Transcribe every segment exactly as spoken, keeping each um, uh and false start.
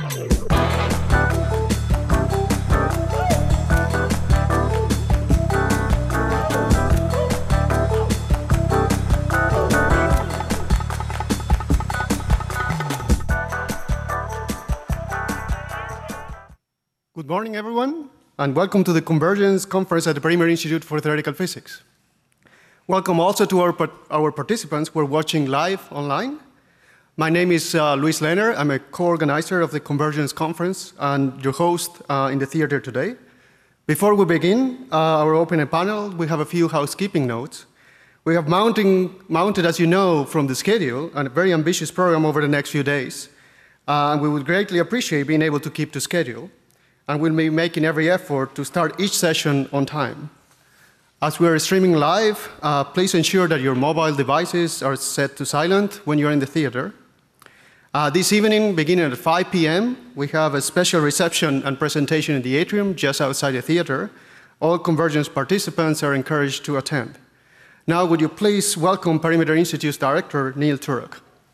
Good morning, everyone, and welcome to the Convergence Conference at the Perimeter Institute for Theoretical Physics. Welcome also to our, our participants who are watching live online. My name is uh, Luis Lehner. I'm a co-organizer of the Convergence Conference and your host uh, in the theater today. Before we begin uh, our opening panel, we have a few housekeeping notes. We have mounting, mounted, as you know, from the schedule, a very ambitious program over the next few days. Uh, and we would greatly appreciate being able to keep to schedule. And we'll be making every effort to start each session on time. As we are streaming live, uh, please ensure that your mobile devices are set to silent when you're in the theater. Uh, this evening, beginning at five p m, we have a special reception and presentation in the atrium just outside the theater. All Convergence participants are encouraged to attend. Now, would you please welcome Perimeter Institute's director, Neil Turok.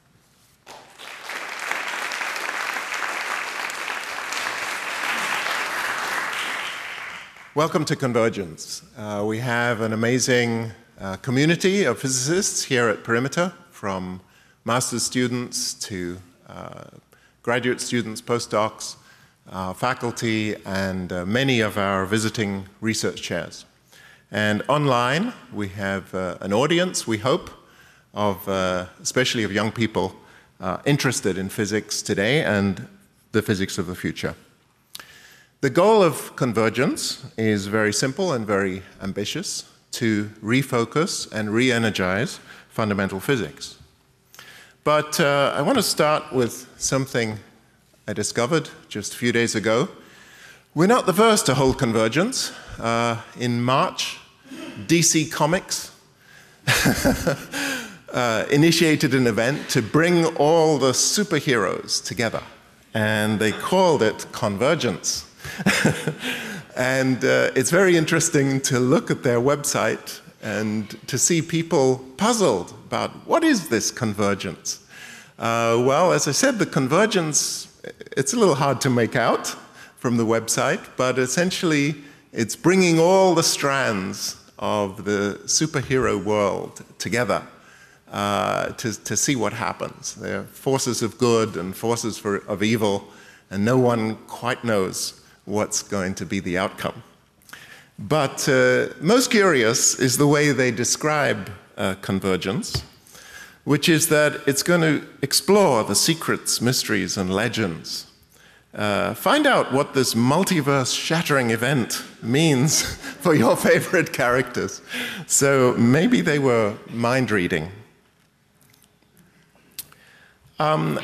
Welcome to Convergence. Uh, we have an amazing uh, community of physicists here at Perimeter, from master's students to uh, graduate students, postdocs, uh, faculty, and uh, many of our visiting research chairs. And online, we have uh, an audience, we hope, of uh, especially of young people uh, interested in physics today and the physics of the future. The goal of Convergence is very simple and very ambitious: to refocus and re-energize fundamental physics. But uh, I want to start with something I discovered just a few days ago. We're not the first to hold Convergence. Uh, in March, D C Comics uh, initiated an event to bring all the superheroes together, and they called it Convergence. And uh, it's very interesting to look at their website and to see people puzzled about what is this convergence. Uh, well, as I said, the convergence, it's a little hard to make out from the website, but essentially it's bringing all the strands of the superhero world together uh, to, to see what happens. There are forces of good and forces for, of evil, and no one quite knows what's going to be the outcome. But uh, most curious is the way they describe uh, convergence, which is that it's going to explore the secrets, mysteries, and legends. Uh, find out what this multiverse-shattering event means for your favorite characters. So maybe they were mind-reading. Um,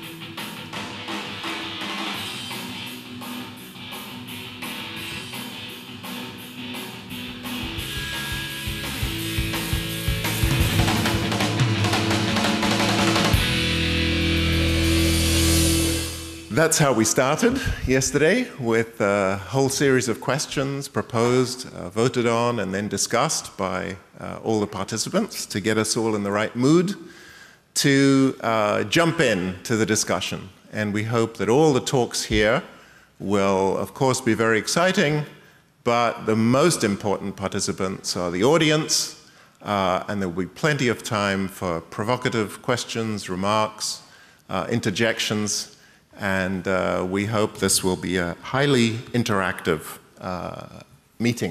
That's how we started yesterday, with a whole series of questions proposed, uh, voted on, and then discussed by uh, all the participants to get us all in the right mood to uh, jump in to the discussion. And we hope that all the talks here will, of course, be very exciting, but the most important participants are the audience, uh, and there will be plenty of time for provocative questions, remarks, uh, interjections. And uh, we hope this will be a highly interactive uh, meeting.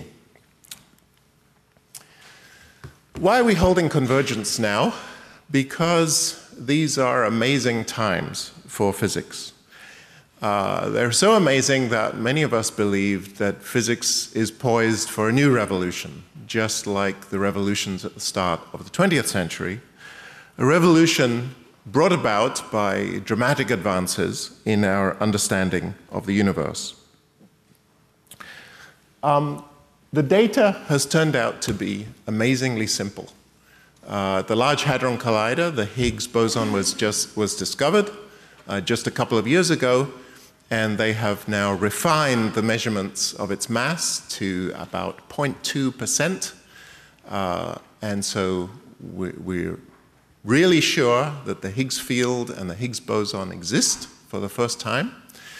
Why are we holding Convergence now? Because these are amazing times for physics. Uh, they're so amazing that many of us believe that physics is poised for a new revolution, just like the revolutions at the start of the twentieth century. A revolution brought about by dramatic advances in our understanding of the universe. Um, the data has turned out to be amazingly simple. Uh, the Large Hadron Collider, the Higgs boson, was just was discovered uh, just a couple of years ago, and they have now refined the measurements of its mass to about zero point two percent, uh, and so we, we're really sure that the Higgs field and the Higgs boson exist for the first time.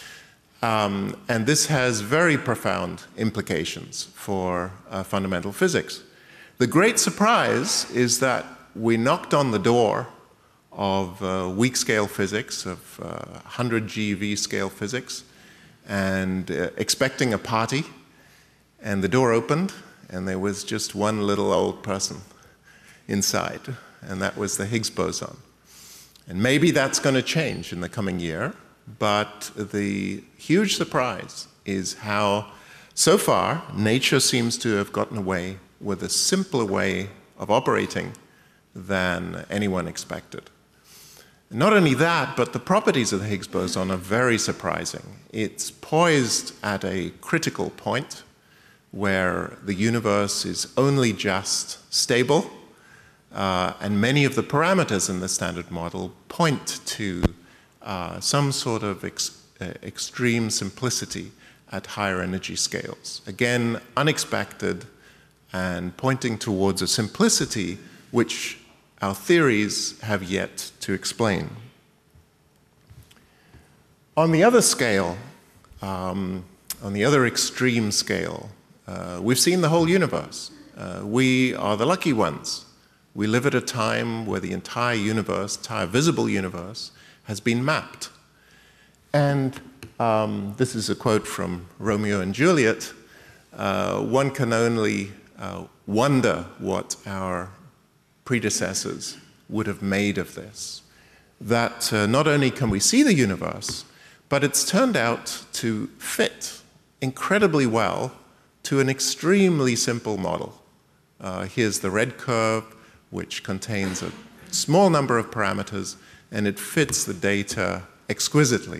Um, and this has very profound implications for uh, fundamental physics. The great surprise is that we knocked on the door of uh, weak scale physics, of uh, one hundred G eV scale physics, and uh, expecting a party, and the door opened, and there was just one little old person inside, and that was the Higgs boson. And maybe that's going to change in the coming year, but the huge surprise is how, so far, nature seems to have gotten away with a simpler way of operating than anyone expected. Not only that, but the properties of the Higgs boson are very surprising. It's poised at a critical point where the universe is only just stable, uh, and many of the parameters in the Standard Model point to uh, some sort of ex uh, extreme simplicity at higher energy scales. Again, unexpected, and pointing towards a simplicity which our theories have yet to explain. On the other scale, um, on the other extreme scale, uh, we've seen the whole universe. Uh, we are the lucky ones. We live at a time where the entire universe, entire visible universe, has been mapped. And um, this is a quote from Romeo and Juliet. Uh, one can only uh, wonder what our predecessors would have made of this. That uh, not only can we see the universe, but it's turned out to fit incredibly well to an extremely simple model. Uh, here's the red curve, which contains a small number of parameters, and it fits the data exquisitely.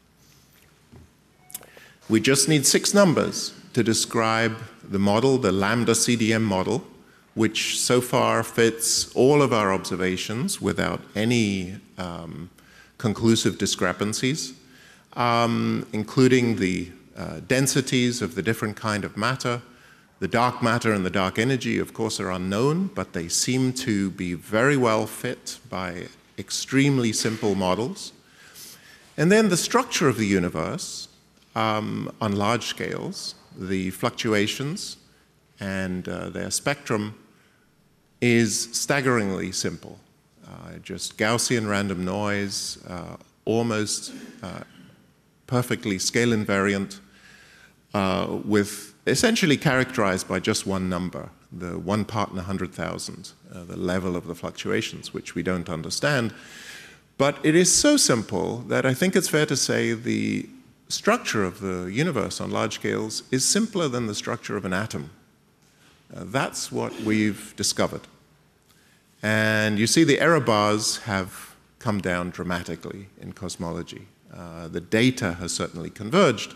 We just need six numbers to describe the model, the lambda C D M model, which so far fits all of our observations without any um, conclusive discrepancies, um, including the uh, densities of the different kind of matter. The dark matter and the dark energy, of course, are unknown, but they seem to be very well fit by extremely simple models. And then the structure of the universe um, on large scales, the fluctuations and uh, their spectrum is staggeringly simple. Uh, just Gaussian random noise, uh, almost uh, perfectly scale invariant, uh, with essentially characterized by just one number, the one part in a hundred thousand, uh, the level of the fluctuations, which we don't understand. But it is so simple that I think it's fair to say the structure of the universe on large scales is simpler than the structure of an atom. Uh, that's what we've discovered. And you see the error bars have come down dramatically in cosmology. Uh, the data has certainly converged.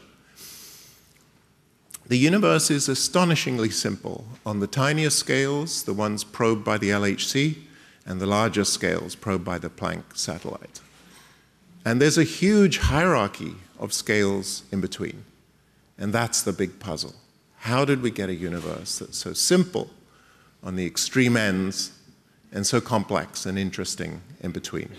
The universe is astonishingly simple. On the tiniest scales, the ones probed by the L H C, and the larger scales probed by the Planck satellite. And there's a huge hierarchy of scales in between. And that's the big puzzle. How did we get a universe that's so simple on the extreme ends and so complex and interesting in between?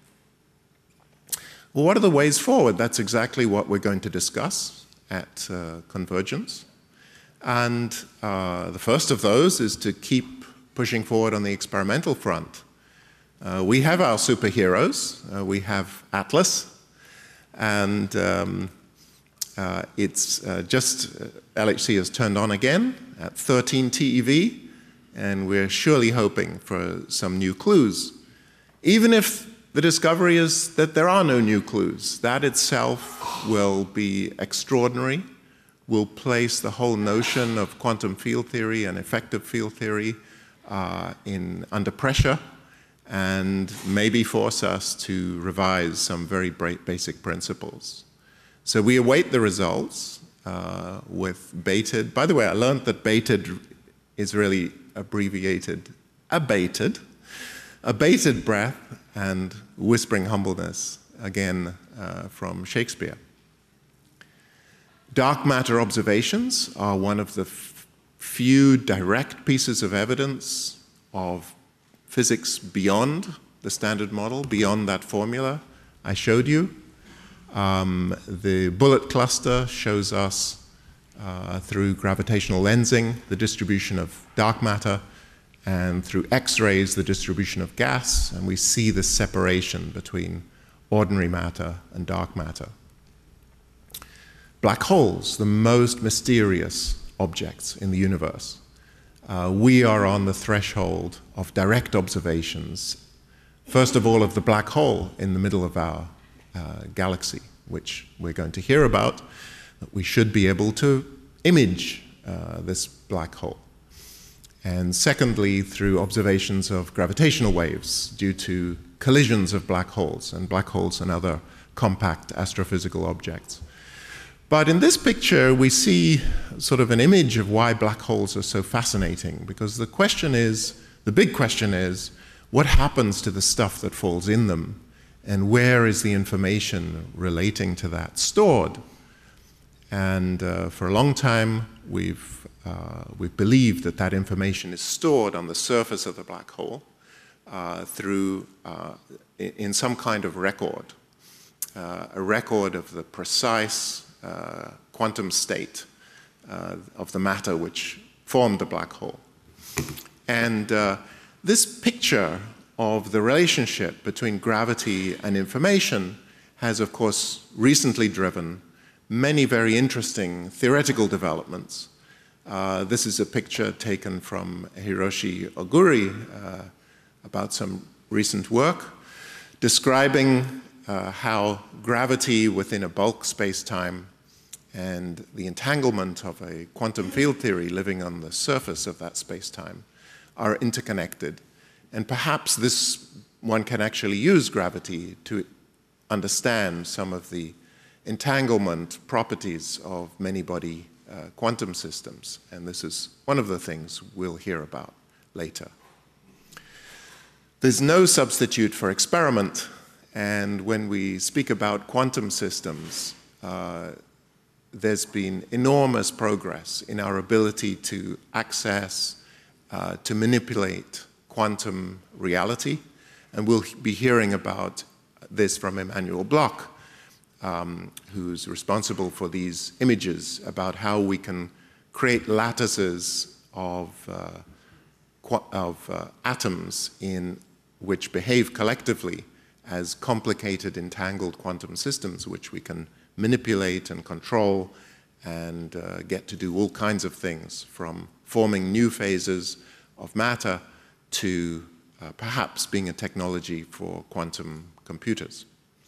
Well, what are the ways forward? That's exactly what we're going to discuss at uh, Convergence. And uh, the first of those is to keep pushing forward on the experimental front. Uh, we have our superheroes. Uh, we have Atlas. And um, uh, it's uh, just, uh, L H C has turned on again at thirteen T E V, and we're surely hoping for some new clues. Even if the discovery is that there are no new clues, that itself will be extraordinary, will place the whole notion of quantum field theory and effective field theory uh, in, under pressure, and maybe force us to revise some very basic principles. So we await the results uh, with BATED. By the way, I learned that BATED is really abbreviated abated, abated breath and whispering humbleness, again uh, from Shakespeare. Dark matter observations are one of the f few direct pieces of evidence of physics beyond the Standard Model, beyond that formula I showed you. Um, the bullet cluster shows us, uh, through gravitational lensing, the distribution of dark matter, and through X-rays, the distribution of gas, and we see this separation between ordinary matter and dark matter. Black holes, the most mysterious objects in the universe. Uh, we are on the threshold of direct observations, first of all of the black hole in the middle of our uh, galaxy, which we're going to hear about. We should be able to image uh, this black hole. And secondly, through observations of gravitational waves due to collisions of black holes, and black holes and other compact astrophysical objects. But in this picture, we see sort of an image of why black holes are so fascinating, because the question is, the big question is, what happens to the stuff that falls in them, and where is the information relating to that stored? And uh, for a long time, we've, uh, we've believed that that information is stored on the surface of the black hole uh, through, uh, in some kind of record, uh, a record of the precise Uh, quantum state uh, of the matter which formed the black hole. And uh, this picture of the relationship between gravity and information has, of course, recently driven many very interesting theoretical developments. Uh, this is a picture taken from Hiroshi Oguri uh, about some recent work describing Uh, how gravity within a bulk space-time and the entanglement of a quantum field theory living on the surface of that space-time are interconnected. And perhaps this one can actually use gravity to understand some of the entanglement properties of many-body uh, quantum systems. And this is one of the things we'll hear about later. There's no substitute for experiment. And when we speak about quantum systems, uh, there's been enormous progress in our ability to access, uh, to manipulate quantum reality. And we'll be hearing about this from Emanuel Bloch, um, who's responsible for these images, about how we can create lattices of, uh, of uh, atoms in which behave collectively as complicated, entangled quantum systems, which we can manipulate and control and uh, get to do all kinds of things, from forming new phases of matter to uh, perhaps being a technology for quantum computers.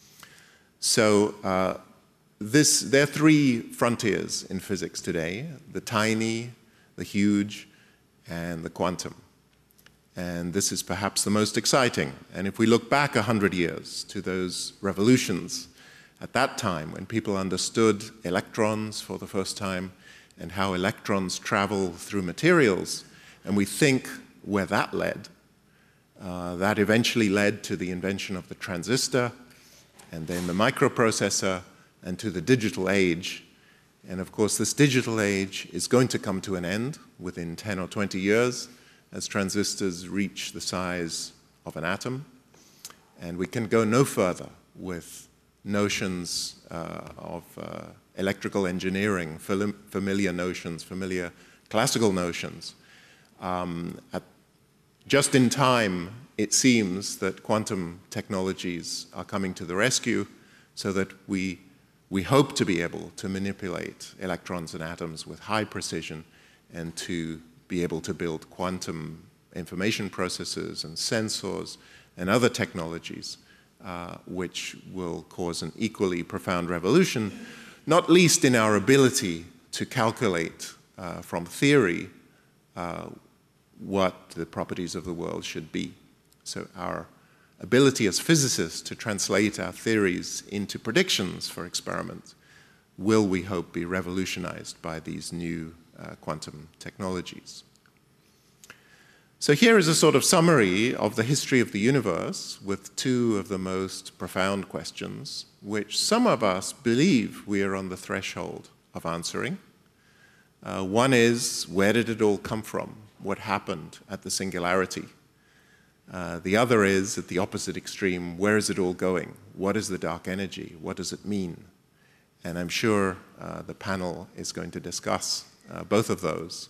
So uh, this, there are three frontiers in physics today: the tiny, the huge, and the quantum. And this is perhaps the most exciting. And if we look back a hundred years to those revolutions at that time, when people understood electrons for the first time and how electrons travel through materials, and we think where that led, uh, that eventually led to the invention of the transistor, and then the microprocessor, and to the digital age. And of course, this digital age is going to come to an end within ten or twenty years, as transistors reach the size of an atom. And we can go no further with notions uh, of uh, electrical engineering, familiar notions, familiar classical notions. Um, at, just in time, it seems that quantum technologies are coming to the rescue, so that we, we hope to be able to manipulate electrons and atoms with high precision, and to be able to build quantum information processors and sensors and other technologies uh, which will cause an equally profound revolution, not least in our ability to calculate uh, from theory uh, what the properties of the world should be. So our ability as physicists to translate our theories into predictions for experiments will, we hope, be revolutionized by these new uh, quantum technologies. So here is a sort of summary of the history of the universe with two of the most profound questions, which some of us believe we are on the threshold of answering. Uh, one is, where did it all come from? What happened at the singularity? Uh, the other is, at the opposite extreme, where is it all going? What is the dark energy? What does it mean? And I'm sure uh, the panel is going to discuss uh, both of those.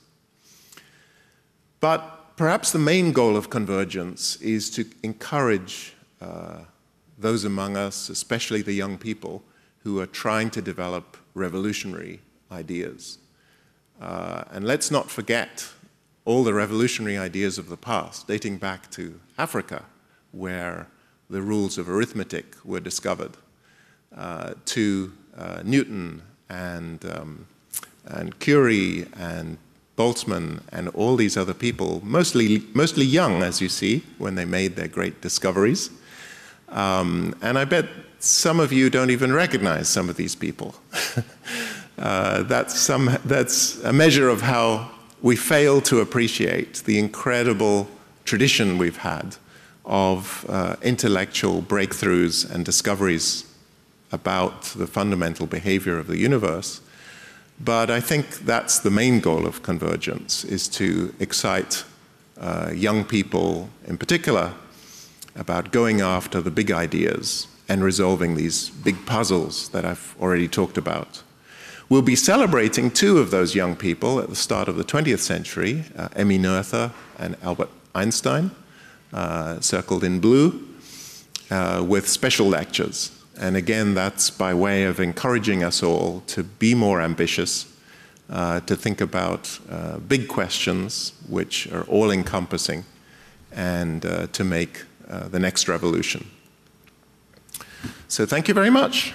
But perhaps the main goal of Convergence is to encourage uh, those among us, especially the young people, who are trying to develop revolutionary ideas. Uh, and let's not forget all the revolutionary ideas of the past, dating back to Africa, where the rules of arithmetic were discovered, uh, to uh, Newton and, um, and Curie and Boltzmann and all these other people, mostly, mostly young, as you see, when they made their great discoveries. Um, and I bet some of you don't even recognize some of these people. uh, that's, some, that's a measure of how we fail to appreciate the incredible tradition we've had of uh, intellectual breakthroughs and discoveries about the fundamental behavior of the universe. But I think that's the main goal of Convergence, is to excite uh, young people in particular about going after the big ideas and resolving these big puzzles that I've already talked about. We'll be celebrating two of those young people at the start of the twentieth century, uh, Emmy Noether and Albert Einstein, uh, circled in blue, uh, with special lectures. And again, that's by way of encouraging us all to be more ambitious, uh, to think about uh, big questions which are all-encompassing, and uh, to make uh, the next revolution. So thank you very much.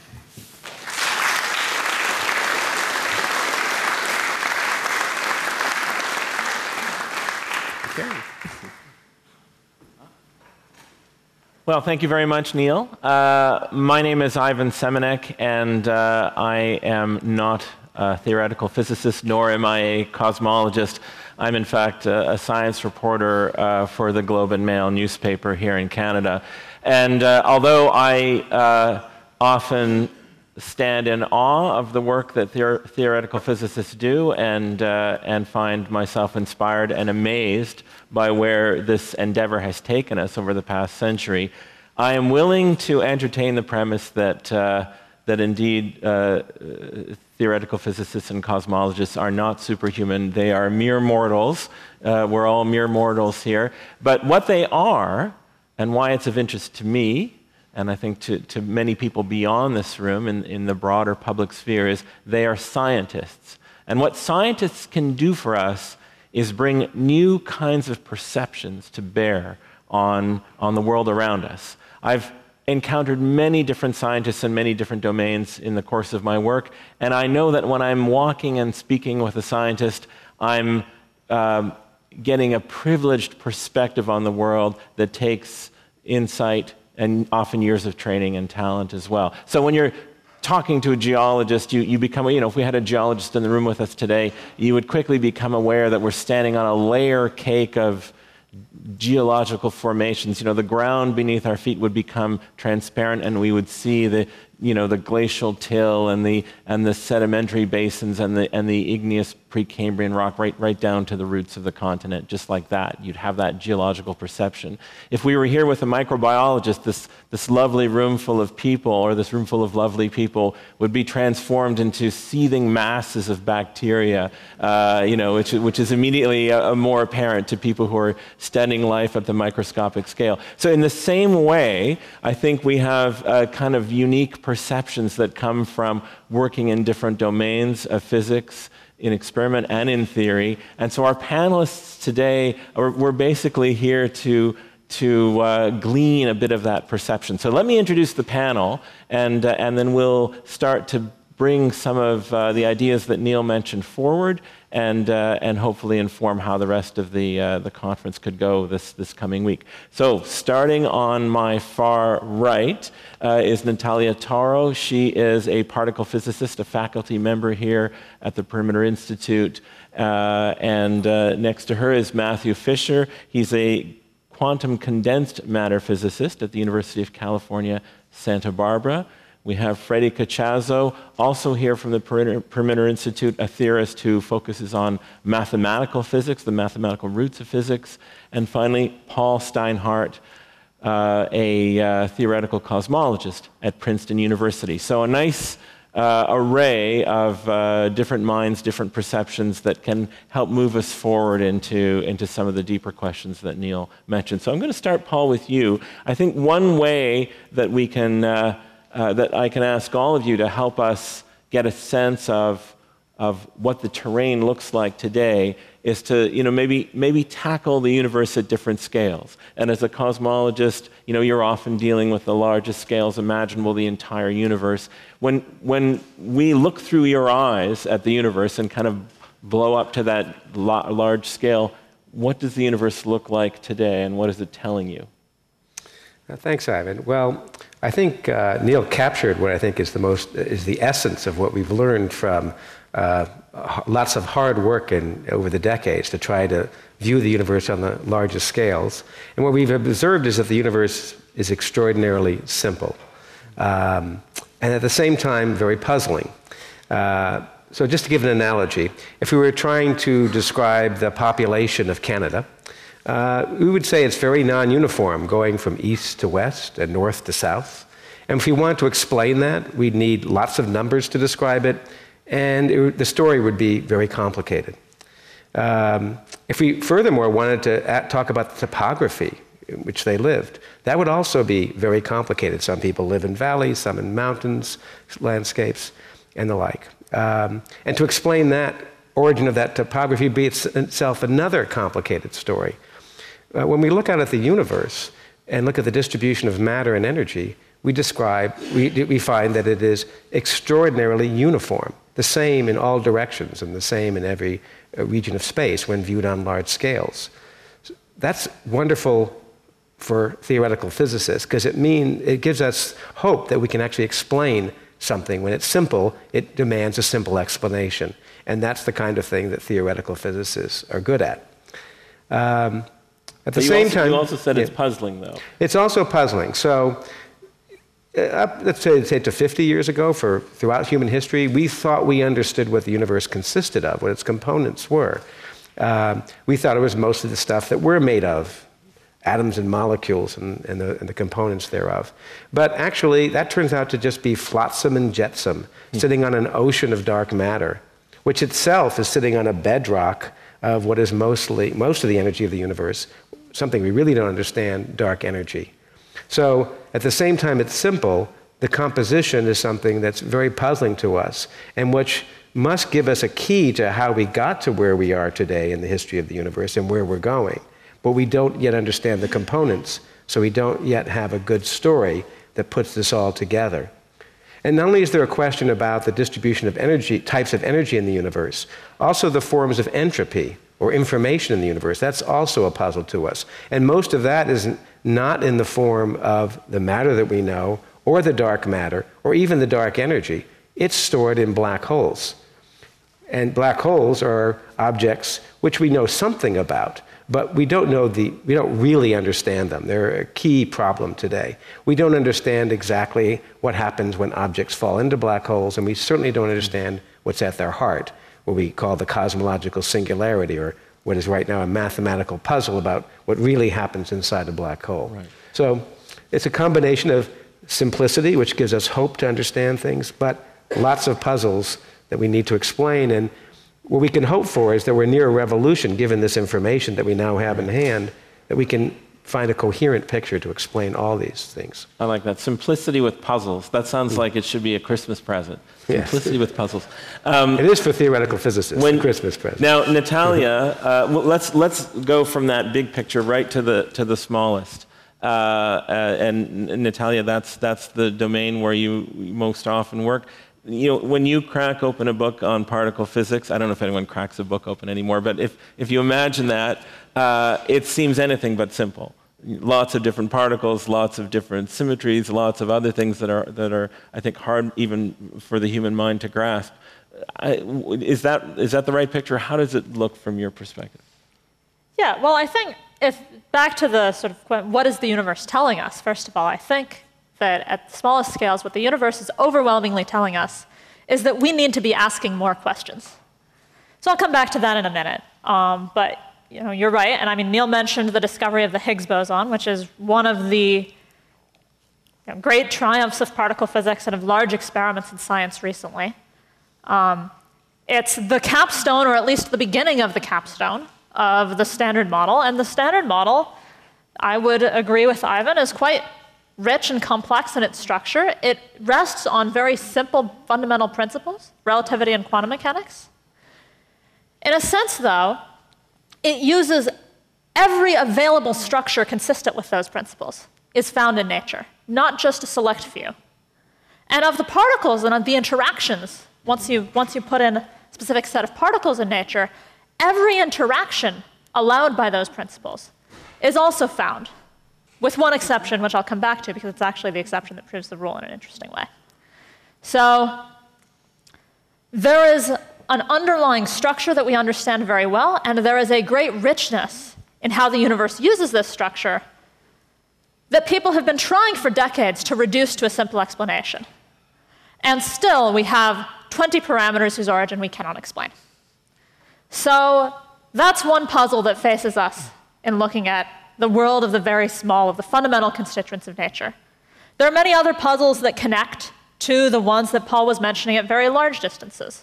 Well, thank you very much, Neil. Uh, my name is Ivan Semenek, and uh, I am not a theoretical physicist, nor am I a cosmologist. I'm, in fact, a, a science reporter uh, for the Globe and Mail newspaper here in Canada. And uh, although I uh, often stand in awe of the work that theor theoretical physicists do, and, uh, and find myself inspired and amazed by where this endeavor has taken us over the past century, I am willing to entertain the premise that, uh, that indeed uh, theoretical physicists and cosmologists are not superhuman. They are mere mortals. Uh, we're all mere mortals here. But what they are, and why it's of interest to me, and I think to, to many people beyond this room in, in the broader public sphere, is they are scientists. And what scientists can do for us is bring new kinds of perceptions to bear on, on the world around us. I've encountered many different scientists in many different domains in the course of my work, and I know that when I'm walking and speaking with a scientist, I'm um, getting a privileged perspective on the world that takes insight and often years of training and talent as well. So when you're talking to a geologist, you, you become, you know, if we had a geologist in the room with us today, you would quickly become aware that we're standing on a layer cake of geological formations. You know, the ground beneath our feet would become transparent, and we would see the, you know, the glacial till and the and the sedimentary basins and the and the igneous Precambrian rock right right down to the roots of the continent, just like that. You'd have that geological perception. If we were here with a microbiologist, this this lovely room full of people, or this room full of lovely people, would be transformed into seething masses of bacteria, uh, you know, which which is immediately uh, more apparent to people who are studying life at the microscopic scale. So in the same way, I think we have a kind of unique perceptions that come from working in different domains of physics, in experiment and in theory. And so our panelists today, are, we're basically here to, to uh, glean a bit of that perception. So let me introduce the panel, and, uh, and then we'll start to bring some of uh, the ideas that Neil mentioned forward, and, uh, and hopefully inform how the rest of the, uh, the conference could go this, this coming week. So starting on my far right uh, is Natalia Toro. She is a particle physicist, a faculty member here at the Perimeter Institute. Uh, and uh, next to her is Matthew Fisher. He's a quantum condensed matter physicist at the University of California, Santa Barbara. We have Freddie Cacciazzo, also here from the Perimeter Institute, a theorist who focuses on mathematical physics, the mathematical roots of physics. And finally, Paul Steinhardt, uh, a uh, theoretical cosmologist at Princeton University. So a nice uh, array of uh, different minds, different perceptions that can help move us forward into, into some of the deeper questions that Neil mentioned. So I'm going to start, Paul, with you. I think one way that we can uh, Uh, that I can ask all of you to help us get a sense of, of what the terrain looks like today is to, you know, maybe, maybe tackle the universe at different scales. And as a cosmologist, you know, you're often dealing with the largest scales imaginable, the entire universe. When, when we look through your eyes at the universe and kind of blow up to that large scale, what does the universe look like today, and what is it telling you? Uh, thanks, Ivan. Well, I think uh, Neil captured what I think is the most is the essence of what we've learned from uh, lots of hard work in, over the decades to try to view the universe on the largest scales. And what we've observed is that the universe is extraordinarily simple, um, and at the same time very puzzling. Uh, so, just to give an analogy, if we were trying to describe the population of Canada, Uh, we would say it's very non-uniform, going from east to west and north to south. And if we want to explain that, we'd need lots of numbers to describe it, and it, the story would be very complicated. Um, if we furthermore wanted to at, talk about the topography in which they lived, that would also be very complicated. Some people live in valleys, some in mountains, landscapes, and the like. Um, and to explain that origin of that topography would be it's, itself another complicated story. Uh, when we look out at the universe and look at the distribution of matter and energy, we describe, we, we find that it is extraordinarily uniform, the same in all directions and the same in every uh, region of space when viewed on large scales. That's wonderful for theoretical physicists because it mean it gives us hope that we can actually explain something. When it's simple, it demands a simple explanation, and that's the kind of thing that theoretical physicists are good at. Um, At the same also, time, you also said yeah, it's puzzling, though. It's also puzzling. So, uh, up, let's say, say to fifty years ago, for throughout human history, we thought we understood what the universe consisted of, what its components were. Um, we thought it was mostly the stuff that we're made of, atoms and molecules and, and, the, and the components thereof. But actually, that turns out to just be flotsam and jetsam, hmm. sitting on an ocean of dark matter, which itself is sitting on a bedrock of what is mostly most of the energy of the universe, something we really don't understand, dark energy. So at the same time it's simple, the composition is something that's very puzzling to us, and which must give us a key to how we got to where we are today in the history of the universe and where we're going. But we don't yet understand the components, so we don't yet have a good story that puts this all together. And not only is there a question about the distribution of energy, types of energy in the universe, also the forms of entropy or information in the universe. That's also a puzzle to us. And most of that is not in the form of the matter that we know, or the dark matter, or even the dark energy. It's stored in black holes. And black holes are objects which we know something about, but we don't know the, we don't really understand them. They're a key problem today. We don't understand exactly what happens when objects fall into black holes, and we certainly don't understand what's at their heart, what we call the cosmological singularity, or what is right now a mathematical puzzle about what really happens inside a black hole. Right. So it's a combination of simplicity, which gives us hope to understand things, but lots of puzzles that we need to explain. And what we can hope for is that we're near a revolution, given this information that we now have in hand, that we can find a coherent picture to explain all these things. I like that. Simplicity with puzzles. That sounds like it should be a Christmas present. Simplicity yes. with puzzles. Um, it is for theoretical physicists, when, a Christmas present. Now, Natalia, uh, well, let's, let's go from that big picture right to the, to the smallest. Uh, uh, and Natalia, that's, that's the domain where you most often work. You know, when you crack open a book on particle physics, I don't know if anyone cracks a book open anymore, but if, if you imagine that, uh, it seems anything but simple. Lots of different particles, lots of different symmetries, lots of other things that are, that are I think, hard even for the human mind to grasp. I, is that, is that the right picture? How does it look from your perspective? Yeah, well, I think if back to the sort of what is the universe telling us, first of all, I think that at the smallest scales, what the universe is overwhelmingly telling us is that we need to be asking more questions. So I'll come back to that in a minute. Um, but you know, you're right. And I mean, Neil mentioned the discovery of the Higgs boson, which is one of the you know, great triumphs of particle physics and of large experiments in science recently. Um, it's the capstone, or at least the beginning of the capstone, of the Standard Model. And the Standard Model, I would agree with Ivan, is quite rich and complex in its structure. It rests on very simple fundamental principles, relativity and quantum mechanics. In a sense, though, it uses every available structure consistent with those principles is found in nature, not just a select few. And of the particles and of the interactions, once you, once you put in a specific set of particles in nature, every interaction allowed by those principles is also found, with one exception, which I'll come back to because it's actually the exception that proves the rule in an interesting way. So there is an underlying structure that we understand very well, and there is a great richness in how the universe uses this structure that people have been trying for decades to reduce to a simple explanation. And still, we have twenty parameters whose origin we cannot explain. So that's one puzzle that faces us in looking at the world of the very small, of the fundamental constituents of nature. There are many other puzzles that connect to the ones that Paul was mentioning at very large distances.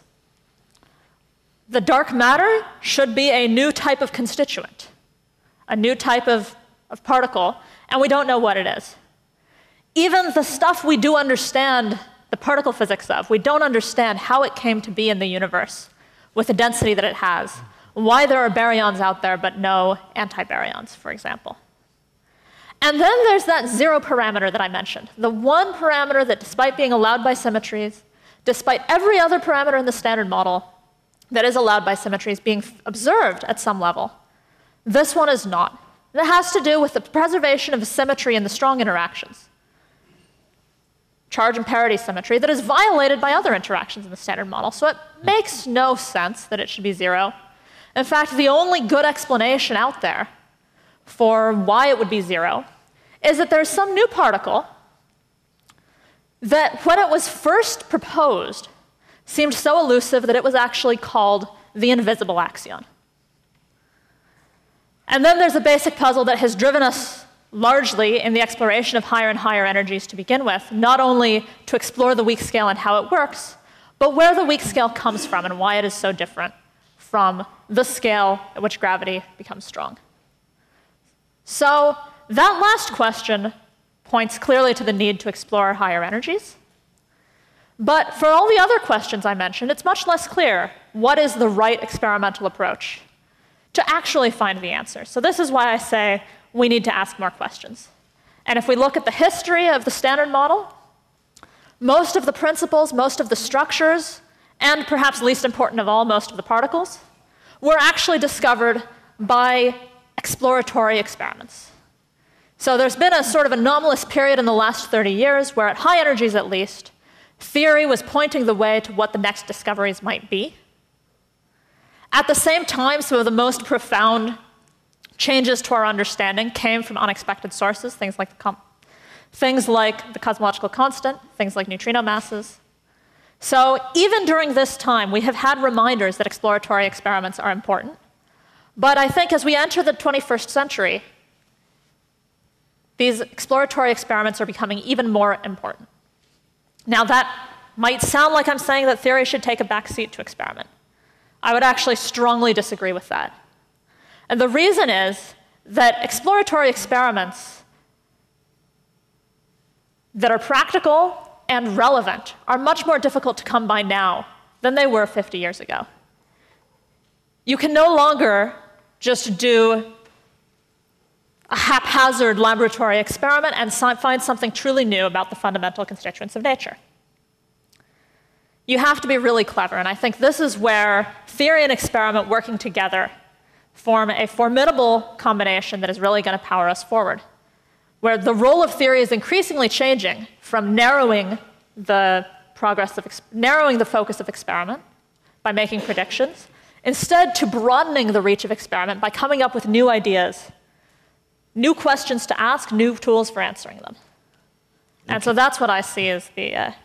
The dark matter should be a new type of constituent, a new type of, of particle, and we don't know what it is. Even the stuff we do understand the particle physics of, we don't understand how it came to be in the universe with the density that it has, why there are baryons out there but no antibaryons, for example. And then there's that zero parameter that I mentioned, the one parameter that, despite being allowed by symmetries, despite every other parameter in the Standard Model that is allowed by symmetries being observed at some level, this one is not. And it has to do with the preservation of symmetry in the strong interactions, charge and parity symmetry, that is violated by other interactions in the Standard Model. So it makes no sense that it should be zero. In fact, the only good explanation out there for why it would be zero is that there's some new particle that, when it was first proposed, seemed so elusive that it was actually called the invisible axion. And then there's a basic puzzle that has driven us largely in the exploration of higher and higher energies to begin with, not only to explore the weak scale and how it works, but where the weak scale comes from and why it is so different from the scale at which gravity becomes strong. So that last question points clearly to the need to explore higher energies. But for all the other questions I mentioned, it's much less clear what is the right experimental approach to actually find the answer. So this is why I say we need to ask more questions. And if we look at the history of the Standard Model, most of the principles, most of the structures, and perhaps least important of all, most of the particles, were actually discovered by exploratory experiments. So there's been a sort of anomalous period in the last thirty years where, at high energies at least, theory was pointing the way to what the next discoveries might be. At the same time, some of the most profound changes to our understanding came from unexpected sources, things like the, com things like the cosmological constant, things like neutrino masses. So even during this time, we have had reminders that exploratory experiments are important. But I think as we enter the twenty-first century, these exploratory experiments are becoming even more important. Now, that might sound like I'm saying that theory should take a back seat to experiment. I would actually strongly disagree with that. And the reason is that exploratory experiments that are practical and relevant are much more difficult to come by now than they were fifty years ago. You can no longer just do a haphazard laboratory experiment and find something truly new about the fundamental constituents of nature. You have to be really clever, and I think this is where theory and experiment working together form a formidable combination that is really going to power us forward, where the role of theory is increasingly changing from narrowing the progress of, narrowing the focus of experiment by making predictions, instead to broadening the reach of experiment by coming up with new ideas, new questions to ask, new tools for answering them. And so that's what I see as the, uh,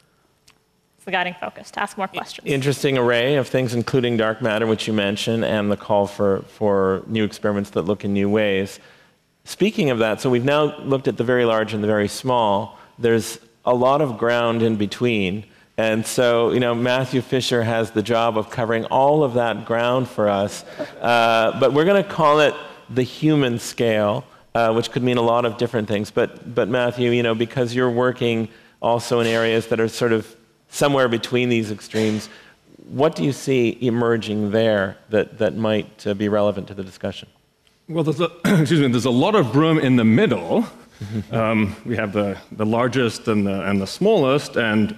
the guiding focus, to ask more questions. Interesting array of things, including dark matter, which you mentioned, and the call for, for new experiments that look in new ways. Speaking of that, so we've now looked at the very large and the very small. There's a lot of ground in between. And so, you know, Matthew Fisher has the job of covering all of that ground for us. Uh, but we're going to call it the human scale, uh, which could mean a lot of different things. But, but Matthew, you know, because you're working also in areas that are sort of somewhere between these extremes, what do you see emerging there that, that might uh, be relevant to the discussion? Well, there's a, excuse me, there's a lot of room in the middle. Um, we have the, the largest and the, and the smallest, and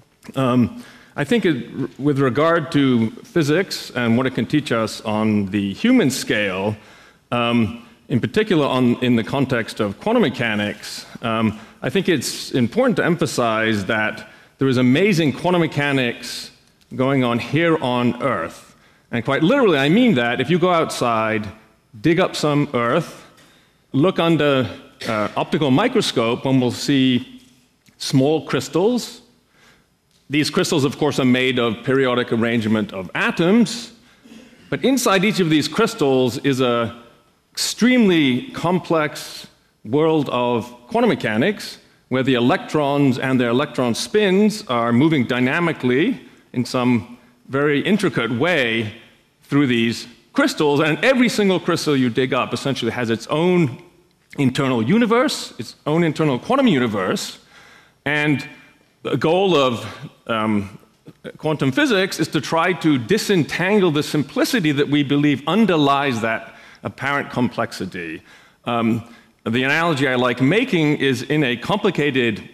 um, I think it, with regard to physics and what it can teach us on the human scale, um, in particular on, in the context of quantum mechanics, um, I think it's important to emphasize that there is amazing quantum mechanics going on here on Earth. And quite literally, I mean that. If you go outside, dig up some Earth, look under uh, optical microscope, and we'll see small crystals. These crystals, of course, are made of periodic arrangement of atoms. But inside each of these crystals is an extremely complex world of quantum mechanics, where the electrons and their electron spins are moving dynamically in some very intricate way through these crystals, and every single crystal you dig up essentially has its own internal universe, its own internal quantum universe, and the goal of um, quantum physics is to try to disentangle the simplicity that we believe underlies that apparent complexity. Um, The analogy I like making is in a complicated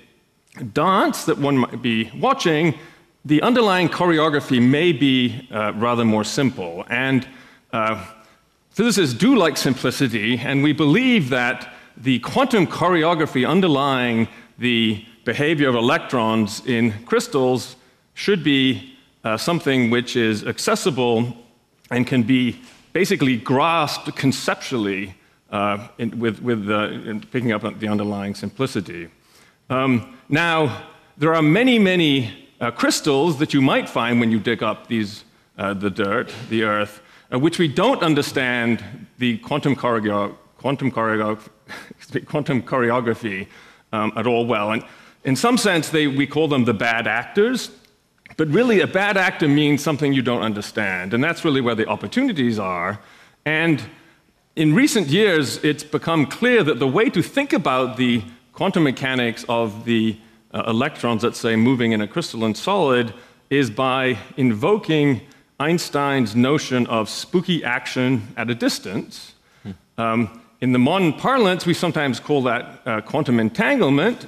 dance that one might be watching, the underlying choreography may be uh, rather more simple. And uh, physicists do like simplicity, and we believe that the quantum choreography underlying the behavior of electrons in crystals should be uh, something which is accessible and can be basically grasped conceptually Uh, in, with, with uh, in picking up the underlying simplicity. Um, now, there are many, many uh, crystals that you might find when you dig up these, uh, the dirt, the earth, uh, which we don't understand the quantum, choreo quantum, choreo quantum choreography um, at all well. And in some sense, they, we call them the bad actors. But really, a bad actor means something you don't understand. And that's really where the opportunities are. And in recent years, it's become clear that the way to think about the quantum mechanics of the uh, electrons, let's say, moving in a crystalline solid, is by invoking Einstein's notion of spooky action at a distance. Hmm. Um, in the modern parlance, we sometimes call that uh, quantum entanglement.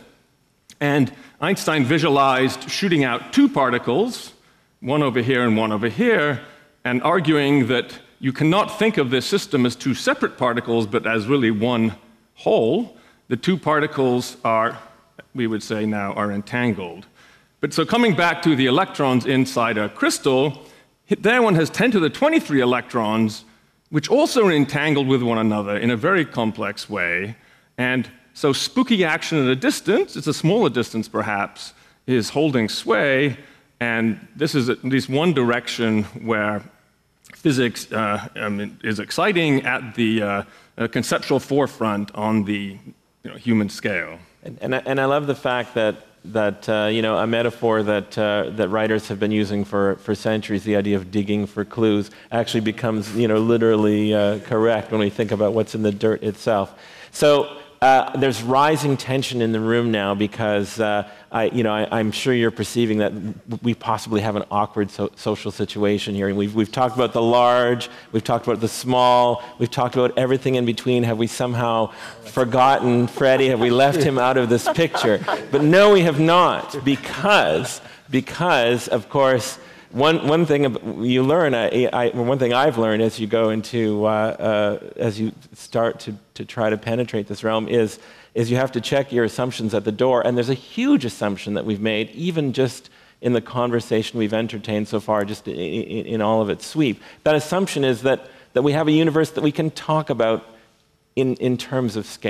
And Einstein visualized shooting out two particles, one over here and one over here, and arguing that you cannot think of this system as two separate particles, but as really one whole. The two particles are, we would say now, are entangled. But so coming back to the electrons inside a crystal, there one has ten to the twenty-three electrons, which also are entangled with one another in a very complex way. And so spooky action at a distance, it's a smaller distance perhaps, is holding sway. And this is at least one direction where physics uh, um, is exciting at the uh, uh, conceptual forefront on the you know, human scale. And, and, I, and I love the fact that, that uh, you know, a metaphor that, uh, that writers have been using for, for centuries, the idea of digging for clues, actually becomes you know, literally uh, correct when we think about what's in the dirt itself. So uh, there's rising tension in the room now because uh, I, you know, I, I'm sure you're perceiving that we possibly have an awkward so social situation here. And we've, we've talked about the large, we've talked about the small, we've talked about everything in between. Have we somehow forgotten Freddie? Have we left him out of this picture? But no, we have not, because, because of course, One, one thing you learn, I, I, one thing I've learned as you go into, uh, uh, as you start to, to try to penetrate this realm is, is you have to check your assumptions at the door. And there's a huge assumption that we've made, even just in the conversation we've entertained so far, just in, in, in all of its sweep. That assumption is that, that we have a universe that we can talk about in, in terms of scale.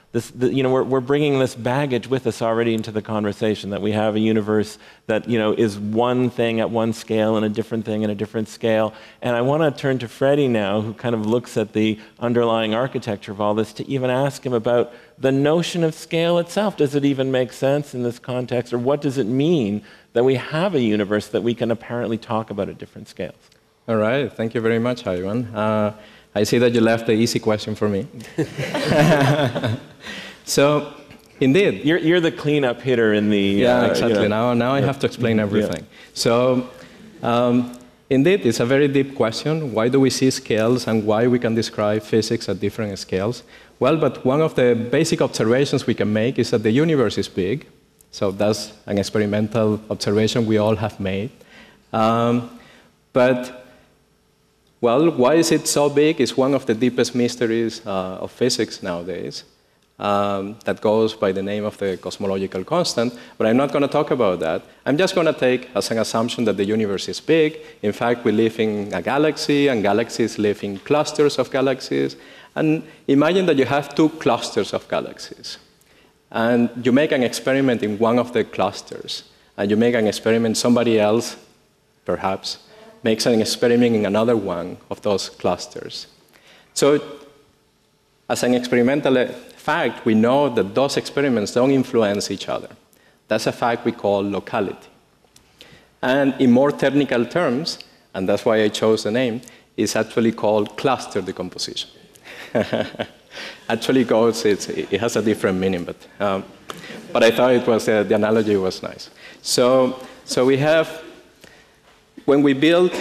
this, the, you know, we're, we're bringing this baggage with us already into the conversation, that we have a universe that, you know, is one thing at one scale and a different thing at a different scale. And I want to turn to Freddie now, who kind of looks at the underlying architecture of all this, to even ask him about the notion of scale itself. Does it even make sense in this context, or what does it mean that we have a universe that we can apparently talk about at different scales? All right, thank you very much, Ivan. Uh, I see that you left the easy question for me. So, indeed. You're, you're the cleanup hitter in the... Yeah, uh, exactly. You know, now, now I have to explain everything. Yeah. So, um, indeed, it's a very deep question. Why do we see scales, and why we can describe physics at different scales? Well, but one of the basic observations we can make is that the universe is big. So that's an experimental observation we all have made. Um, but, well, why is it so big is one of the deepest mysteries uh, of physics nowadays. Um, that goes by the name of the cosmological constant, but I'm not going to talk about that. I'm just going to take as an assumption that the universe is big. In fact, we live in a galaxy, and galaxies live in clusters of galaxies. And imagine that you have two clusters of galaxies. And you make an experiment in one of the clusters, and you make an experiment, somebody else, perhaps, makes an experiment in another one of those clusters. So, as an experimental fact, we know that those experiments don't influence each other. That's a fact we call locality. And in more technical terms, and that's why I chose the name, it's actually called cluster decomposition. Actually goes, it's, it has a different meaning, but, um, but I thought it was, uh, the analogy was nice. So, so we have, when we built,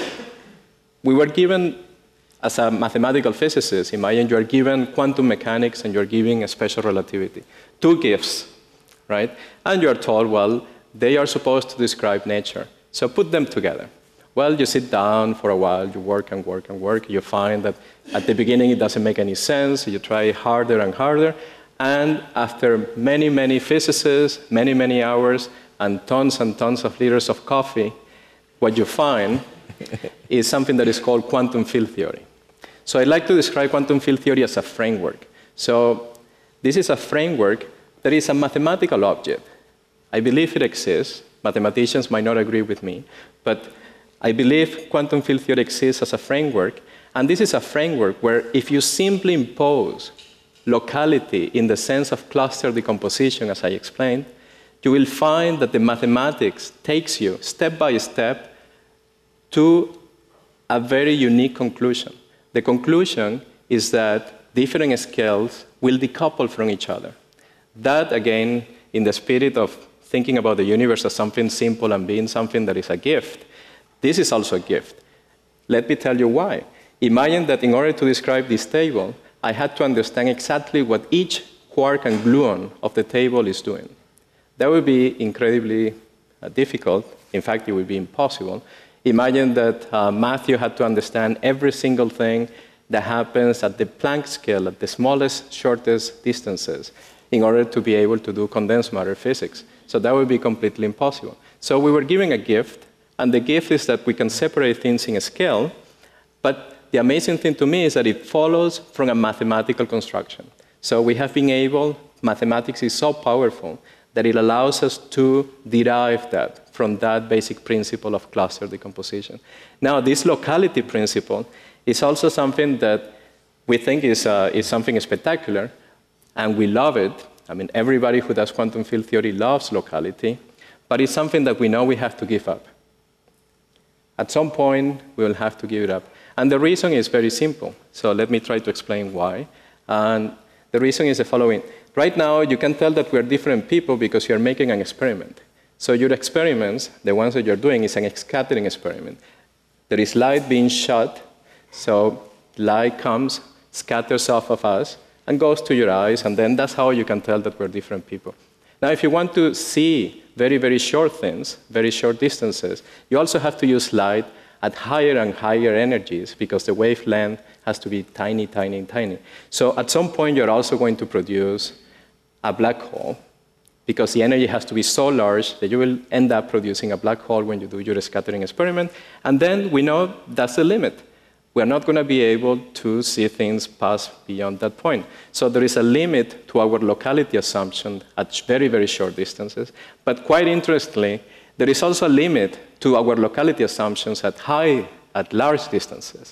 we were given, as a mathematical physicist, imagine you are given quantum mechanics and you're giving a special relativity. Two gifts, right? And you're told, well, they are supposed to describe nature. So put them together. Well, you sit down for a while, you work and work and work. You find that at the beginning it doesn't make any sense. You try harder and harder. And after many, many physicists, many, many hours, and tons and tons of liters of coffee, what you find is something that is called quantum field theory. So I like to describe quantum field theory as a framework. So this is a framework that is a mathematical object. I believe it exists. Mathematicians might not agree with me, but I believe quantum field theory exists as a framework, and this is a framework where if you simply impose locality in the sense of cluster decomposition, as I explained, you will find that the mathematics takes you step by step to a very unique conclusion. The conclusion is that different scales will decouple from each other. That, again, in the spirit of thinking about the universe as something simple and being something that is a gift, this is also a gift. Let me tell you why. Imagine that in order to describe this table, I had to understand exactly what each quark and gluon of the table is doing. That would be incredibly uh, difficult. In fact, it would be impossible. Imagine that uh, Matthew had to understand every single thing that happens at the Planck scale, at the smallest, shortest distances, in order to be able to do condensed matter physics. So that would be completely impossible. So we were given a gift, and the gift is that we can separate things in a scale, but the amazing thing to me is that it follows from a mathematical construction. So we have been able, mathematics is so powerful that it allows us to derive that from that basic principle of cluster decomposition. Now, this locality principle is also something that we think is, uh, is something spectacular, and we love it. I mean, everybody who does quantum field theory loves locality, but it's something that we know we have to give up. At some point, we will have to give it up. And the reason is very simple. So let me try to explain why. And the reason is the following. Right now, you can tell that we're different people because you're making an experiment. So your experiments, the ones that you're doing, is an scattering experiment. There is light being shot, so light comes, scatters off of us, and goes to your eyes, and then that's how you can tell that we're different people. Now, if you want to see very, very short things, very short distances, you also have to use light at higher and higher energies because the wavelength has to be tiny, tiny, tiny. So at some point, you're also going to produce a black hole because the energy has to be so large that you will end up producing a black hole when you do your scattering experiment. And then we know that's the limit. we're not going to be able to see things pass beyond that point. So there is a limit to our locality assumption at very, very short distances. But quite interestingly, there is also a limit to our locality assumptions at high, at large distances.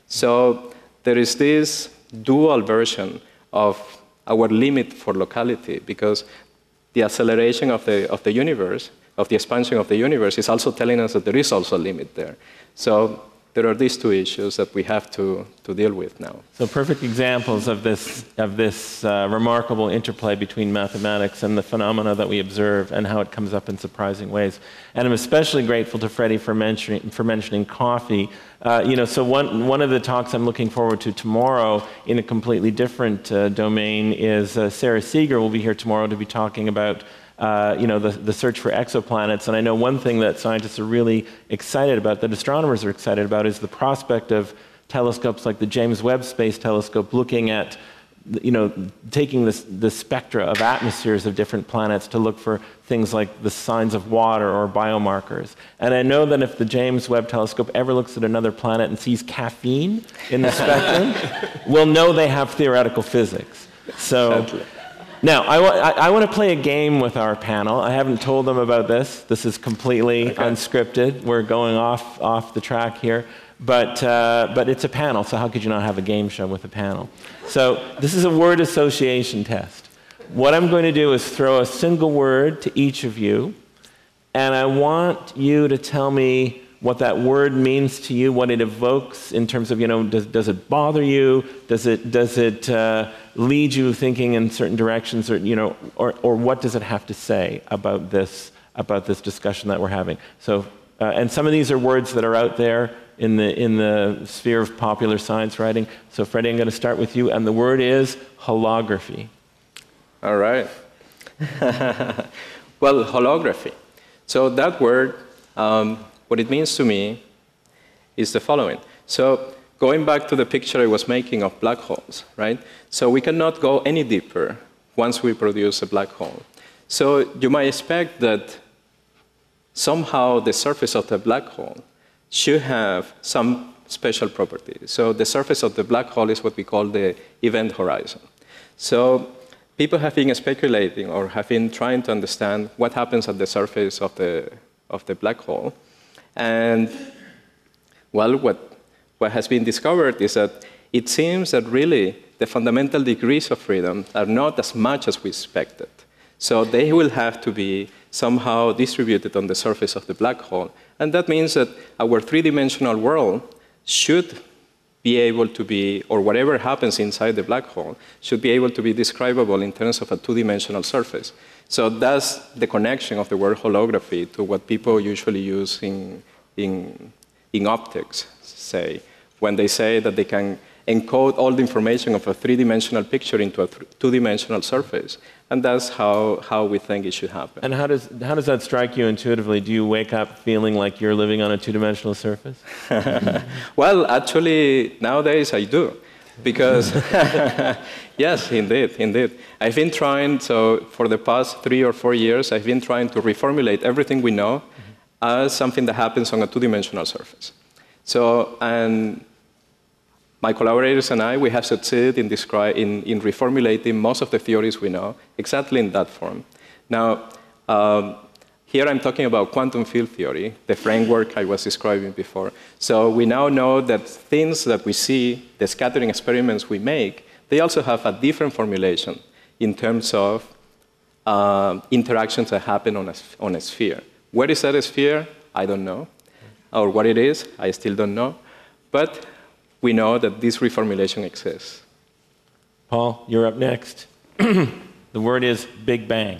So there is this dual version of our limit for locality, because the acceleration of the, of the universe, of the expansion of the universe, is also telling us that there is also a limit there. So there are these two issues that we have to, to deal with now. So perfect examples of this, of this uh, remarkable interplay between mathematics and the phenomena that we observe and how it comes up in surprising ways. And I'm especially grateful to Freddie for mentioning, for mentioning coffee. Uh, you know, so one, one of the talks I'm looking forward to tomorrow in a completely different uh, domain is uh, Sarah Seeger will be here tomorrow to be talking about Uh, you know, the, the search for exoplanets. And I know one thing that scientists are really excited about, that astronomers are excited about, is the prospect of telescopes like the James Webb Space Telescope looking at, you know, taking this, the spectra of atmospheres of different planets to look for things like the signs of water or biomarkers. And I know that if the James Webb Telescope ever looks at another planet and sees caffeine in the spectrum, we'll know they have theoretical physics. So. Exactly. Now, I, I, I want to play a game with our panel. I haven't told them about this. This is completely okay. unscripted. We're going off, off the track here. But, uh, but it's a panel, so how could you not have a game show with a panel? So this is a word association test. What I'm going to do is throw a single word to each of you, and I want you to tell me what that word means to you, what it evokes in terms of, you know, does, does it bother you? Does it, does it uh, lead you thinking in certain directions, or, you know, or, or what does it have to say about this, about this discussion that we're having? So, uh, and some of these are words that are out there in the, in the sphere of popular science writing. So Freddie, I'm going to start with you, and the word is holography. All right. Well, holography. So that word, um, what it means to me is the following. So going back to the picture I was making of black holes, right? So we cannot go any deeper once we produce a black hole. So you might expect that somehow the surface of the black hole should have some special properties. So the surface of the black hole is what we call the event horizon. So people have been speculating or have been trying to understand what happens at the surface of the, of the black hole. And, well, what, what has been discovered is that it seems that really the fundamental degrees of freedom are not as much as we expected. So they will have to be somehow distributed on the surface of the black hole. And that means that our three-dimensional world should be able to be, or whatever happens inside the black hole, should be able to be describable in terms of a two-dimensional surface. So that's the connection of the word holography to what people usually use in, in, in optics, say, when they say that they can encode all the information of a three-dimensional picture into a two-dimensional surface. And that's how, how we think it should happen. And how does, how does that strike you intuitively? Do you wake up feeling like you're living on a two-dimensional surface? Well, actually, nowadays I do. Because, yes, indeed, indeed. I've been trying, so for the past three or four years, I've been trying to reformulate everything we know as something that happens on a two-dimensional surface. So, and my collaborators and I, we have succeeded in, describe, in, in reformulating most of the theories we know exactly in that form. Now, um, here I'm talking about quantum field theory, the framework I was describing before. So we now know that things that we see, the scattering experiments we make, they also have a different formulation in terms of uh, interactions that happen on a, on a sphere. Where is that sphere? I don't know. Or what it is, I still don't know. But we know that this reformulation exists. Paul, you're up next. The word is Big Bang.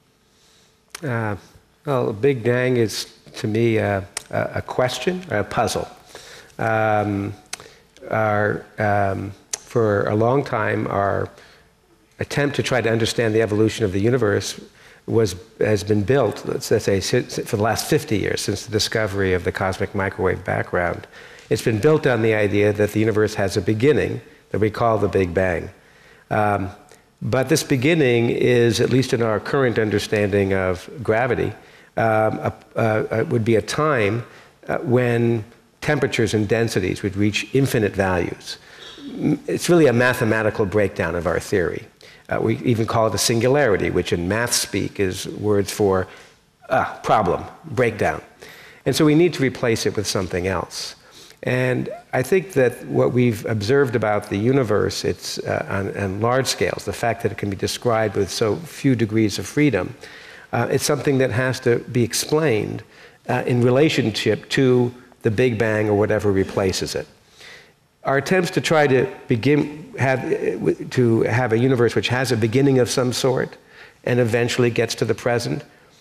Uh, well, Big Bang is, to me, uh, a question, a puzzle. Um, our, um, for a long time, our attempt to try to understand the evolution of the universe was, has been built, let's say, for the last fifty years, since the discovery of the cosmic microwave background. It's been built on the idea that the universe has a beginning that we call the Big Bang. Um, but this beginning is, at least in our current understanding of gravity, um, a, a, a, would be a time uh, when temperatures and densities would reach infinite values. It's really a mathematical breakdown of our theory. Uh, we even call it a singularity, which in math speak is words for uh, problem, breakdown. And so we need to replace it with something else. And I think that what we've observed about the universe, it's uh, on, on large scales, the fact that it can be described with so few degrees of freedom, uh, it's something that has to be explained uh, in relationship to the Big Bang or whatever replaces it. Our attempts to try to begin have to have a universe which has a beginning of some sort and eventually gets to the present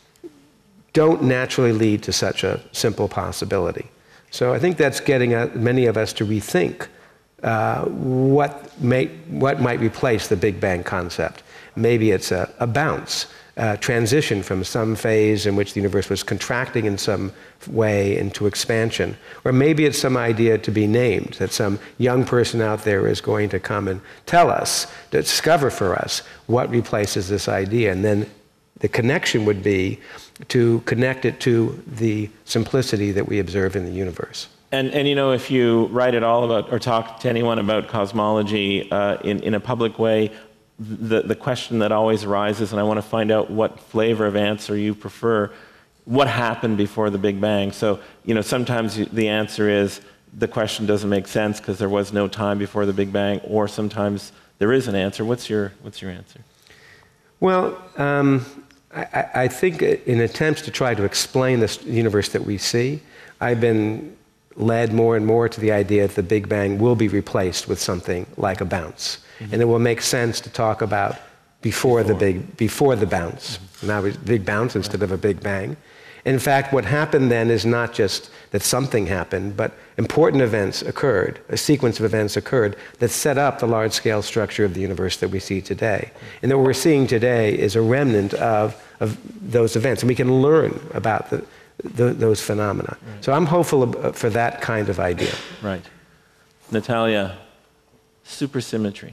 don't naturally lead to such a simple possibility. So I think that's getting uh, many of us to rethink uh, what, may, what might replace the Big Bang concept. Maybe it's a, a bounce, a transition from some phase in which the universe was contracting in some way into expansion. Or maybe it's some idea to be named, that some young person out there is going to come and tell us, discover for us what replaces this idea. And then the connection would be to connect it to the simplicity that we observe in the universe. And, and you know, if you write at all about, or talk to anyone about cosmology uh, in, in a public way, the, the question that always arises, and I want to find out what flavor of answer you prefer, what happened before the Big Bang? So, you know, sometimes the answer is the question doesn't make sense because there was no time before the Big Bang, or sometimes there is an answer. What's your, what's your answer? Well, um, I, I think in attempts to try to explain this universe that we see, I've been led more and more to the idea that the Big Bang will be replaced with something like a bounce. Mm-hmm. And it will make sense to talk about before, before. the big, before the bounce. Mm-hmm. Now it's big bounce instead right. of a Big Bang. In fact, what happened then is not just that something happened, but important events occurred, a sequence of events occurred that set up the large-scale structure of the universe that we see today. And that what we're seeing today is a remnant of, of those events. And we can learn about the, the, those phenomena. Right. So I'm hopeful for that kind of idea. Right. Natalia, supersymmetry.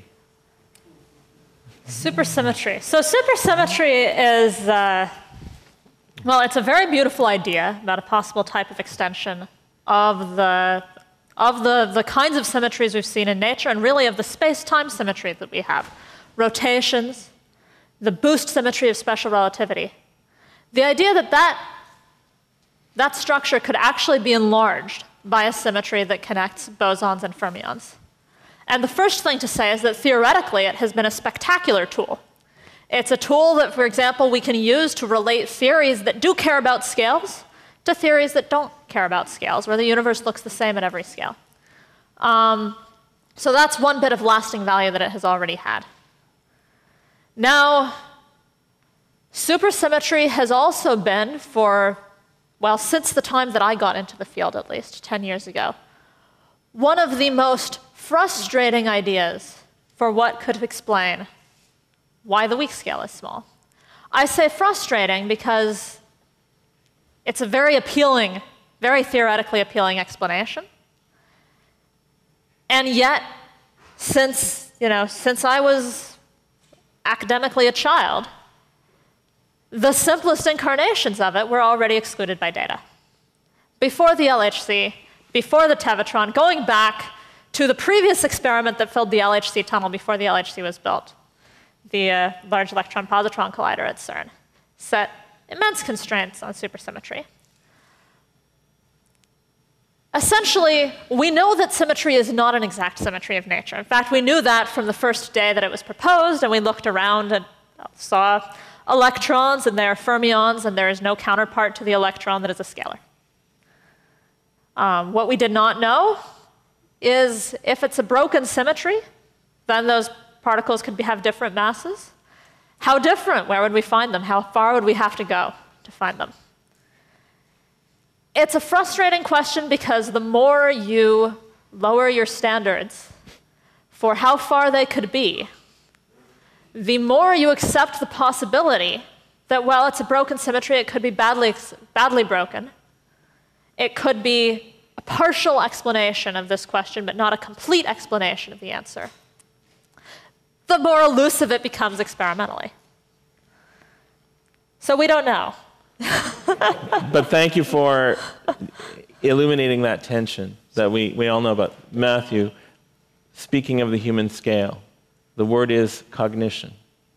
Supersymmetry. So supersymmetry is... Uh, Well, it's a very beautiful idea about a possible type of extension of the, of the, the kinds of symmetries we've seen in nature, and really of the space-time symmetry that we have. Rotations, the boost symmetry of special relativity. The idea that that, that structure could actually be enlarged by a symmetry that connects bosons and fermions. And the first thing to say is that theoretically it has been a spectacular tool. It's a tool that, for example, we can use to relate theories that do care about scales to theories that don't care about scales, where the universe looks the same at every scale. Um, so that's one bit of lasting value that it has already had. Now, supersymmetry has also been for, well, since the time that I got into the field, at least, ten years ago, one of the most frustrating ideas for what could explain why the weak scale is small. I say frustrating because it's a very appealing, very theoretically appealing explanation. And yet, since, you know, since I was academically a child, the simplest incarnations of it were already excluded by data. Before the L H C, before the Tevatron, going back to the previous experiment that filled the L H C tunnel before the L H C was built, the uh, Large Electron Positron Collider at CERN, set immense constraints on supersymmetry. Essentially, we know that symmetry is not an exact symmetry of nature. In fact, we knew that from the first day that it was proposed, and we looked around and saw electrons and their fermions, and there is no counterpart to the electron that is a scalar. Um, what we did not know is if it's a broken symmetry, then those particles could be, have different masses. How different? Where would we find them? How far would we have to go to find them? It's a frustrating question because the more you lower your standards for how far they could be, the more you accept the possibility that, well, it's a broken symmetry, it could be badly, badly broken. It could be a partial explanation of this question, but not a complete explanation of the answer. The more elusive it becomes experimentally. So we don't know. But thank you for illuminating that tension. that we, we all know about. Matthew, speaking of the human scale, the word is cognition.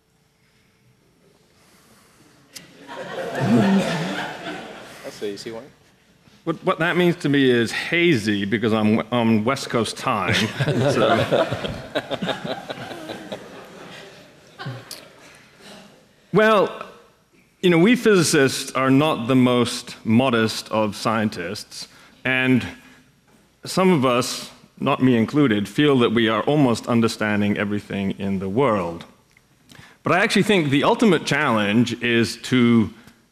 That's the easy one. What, what that means to me is hazy, because I'm on West Coast time. So. Well, you know, we physicists are not the most modest of scientists, and some of us, not me included, feel that we are almost understanding everything in the world. But I actually think the ultimate challenge is to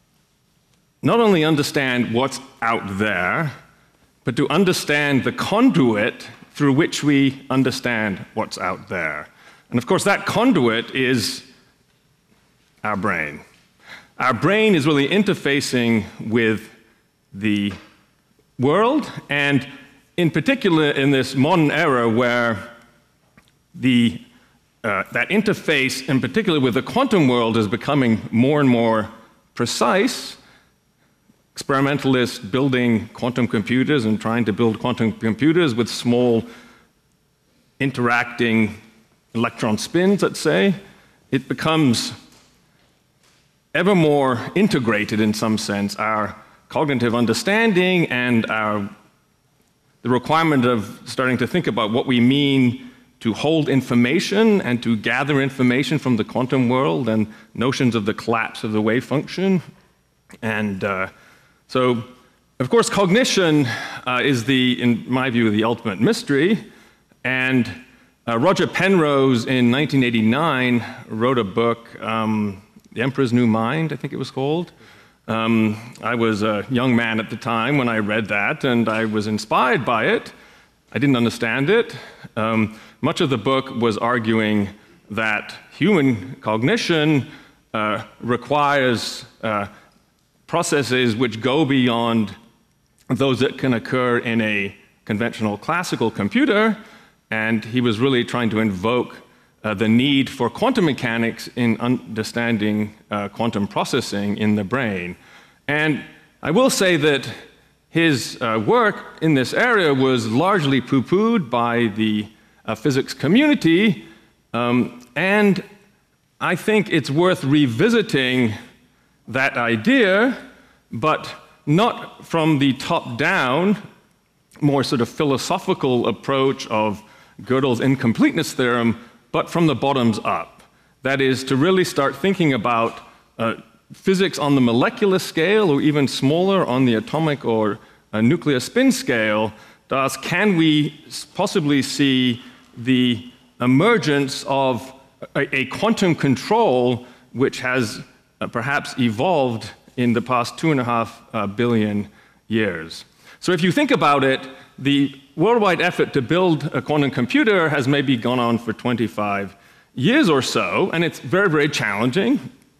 not only understand what's out there, but to understand the conduit through which we understand what's out there. And of course, that conduit is our brain. Our brain is really interfacing with the world, and in particular in this modern era where the, uh, that interface, in particular with the quantum world, is becoming more and more precise. Experimentalists building quantum computers and trying to build quantum computers with small interacting electron spins, let's say, it becomes ever more integrated in some sense, our cognitive understanding and our, the requirement of starting to think about what we mean to hold information and to gather information from the quantum world, and notions of the collapse of the wave function. And uh, so, of course, cognition uh, is the, in my view, the ultimate mystery. And uh, Roger Penrose in nineteen eighty-nine wrote a book, um, The Emperor's New Mind, I think it was called. Um, I was a young man at the time when I read that, and I was inspired by it. I didn't understand it. Um, much of the book was arguing that human cognition uh, requires uh, processes which go beyond those that can occur in a conventional classical computer, and he was really trying to invoke uh, the need for quantum mechanics in understanding uh, quantum processing in the brain. And I will say that his uh, work in this area was largely poo-pooed by the uh, physics community, um, and I think it's worth revisiting that idea, but not from the top-down, more sort of philosophical approach of Gödel's incompleteness theorem, but from the bottoms up. That is, to really start thinking about uh, physics on the molecular scale, or even smaller on the atomic or uh, nuclear spin scale. Thus, can we possibly see the emergence of a, a quantum control which has uh, perhaps evolved in the past two and a half uh, billion years? So if you think about it, the worldwide effort to build a quantum computer has maybe gone on for twenty-five years or so, and it's very, very challenging.